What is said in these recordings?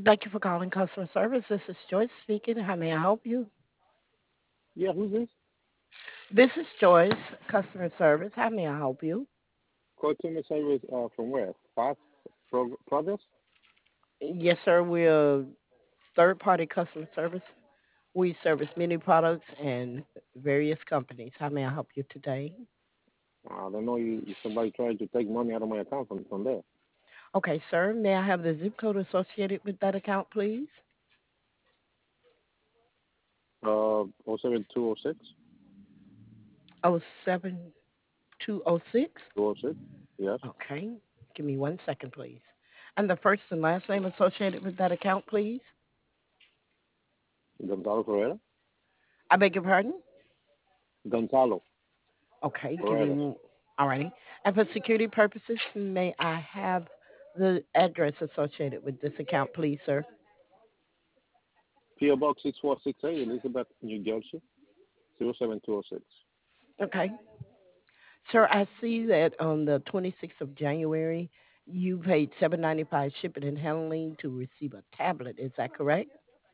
Thank you for calling customer service. This is Joyce speaking. How may I help you? Yeah, who's this? This is Joyce, customer service. How may I help you? Customer service from where? Fast Progress? Yes, sir. We're a third-party customer service. We service many products and various companies. How may I help you today? I don't know. Somebody tried to take money out of my account from there. Okay, sir. May I have the zip code associated with that account, please? 07206 07206. 206. Yes. Okay. Give me 1 second, please. And the first and last name associated with that account, please? Gonzalo Ferreira. I beg your pardon? Gonzalo Okay, give me Ferreira. alrighty. And for security purposes, may I have the address associated with this account, please, sir? PO Box 6468, Elizabeth, New Jersey 07206. Okay. Sir, I see that on the 26th of January, you paid $7.95 shipping and handling to receive a tablet. Is that correct?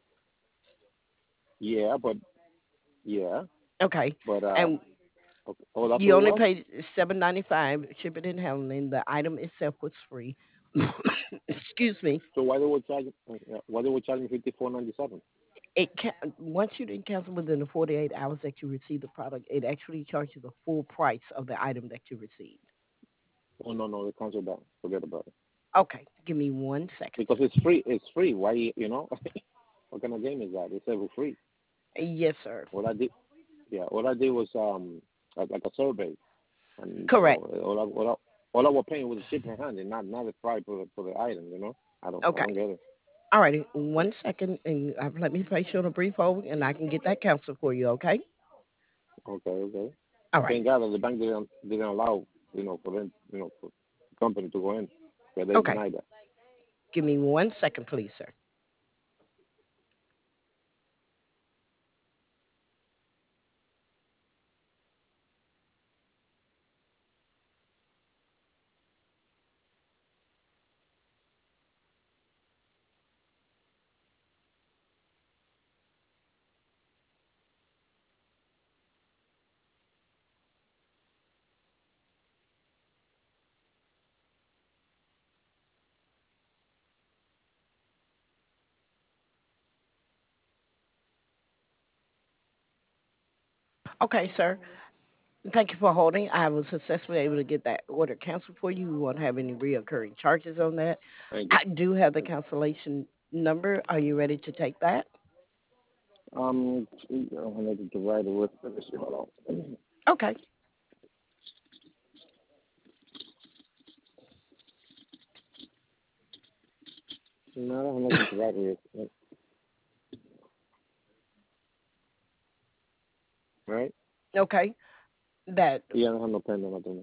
Yeah, but yeah, Okay. but And okay. Oh, that's you what it only was. paid $7.95 shipping and handling. The item itself was free. Excuse me. So why they were charging 54.97? It can once you didn't cancel within the 48 hours that you receive the product, it actually charges the full price of the item that you received. Oh no, they canceled that. Forget about it. Okay, give me 1 second, Because sir. it's free. It's free. Why what kind of game is that? It's ever free. Yes, sir. What I did, yeah, what I did was like a survey, and Correct. all I was paying was the shipping and handling, not the price for the item. I don't Okay. get it. All righty. 1 second, and let me place you on a brief hold, and I can get that canceled for you. Okay. Okay, okay. All right. Thank God that the bank didn't allow for them for the company to go in, but they Okay. denied that. Give me 1 second, please, sir. Okay, sir. Thank you for holding. I was successfully able to get that order canceled for you. We won't have any reoccurring charges on that. Thank you. I do have the Thank cancellation number. Are you ready to take that? you. I need to write it with. Let me see. Hold on. Okay. No, I'm looking to write it with. Right? Okay. That Yeah, I don't have no pen or nothing.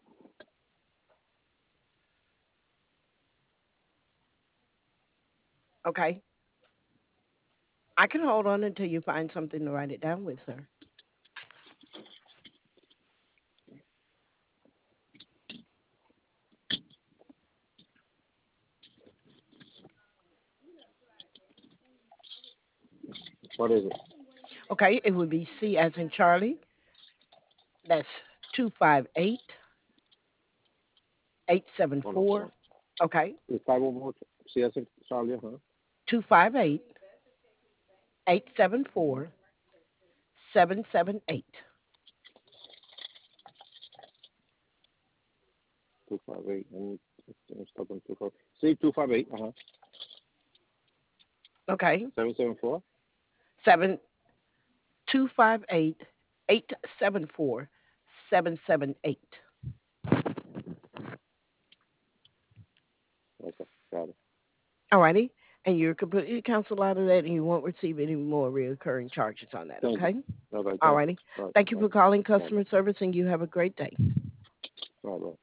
okay. I can hold on until you find something to write it down with, sir. What is it? Okay, it would be C as in Charlie. That's 258 Hold on, hold 874. on. Okay. It's 504 CS Charlie, huh? 258 874 778. 258. I'm stuck on 25. See 258. Okay. 774. 258 874 778. Okay, got it. Alrighty. And you're completely canceled out of that and you won't receive any more recurring charges on that, Thank you. okay? Okay, thank Alrighty. you. All right, Thank you all right, for calling all right, customer service and you have a great day. all right.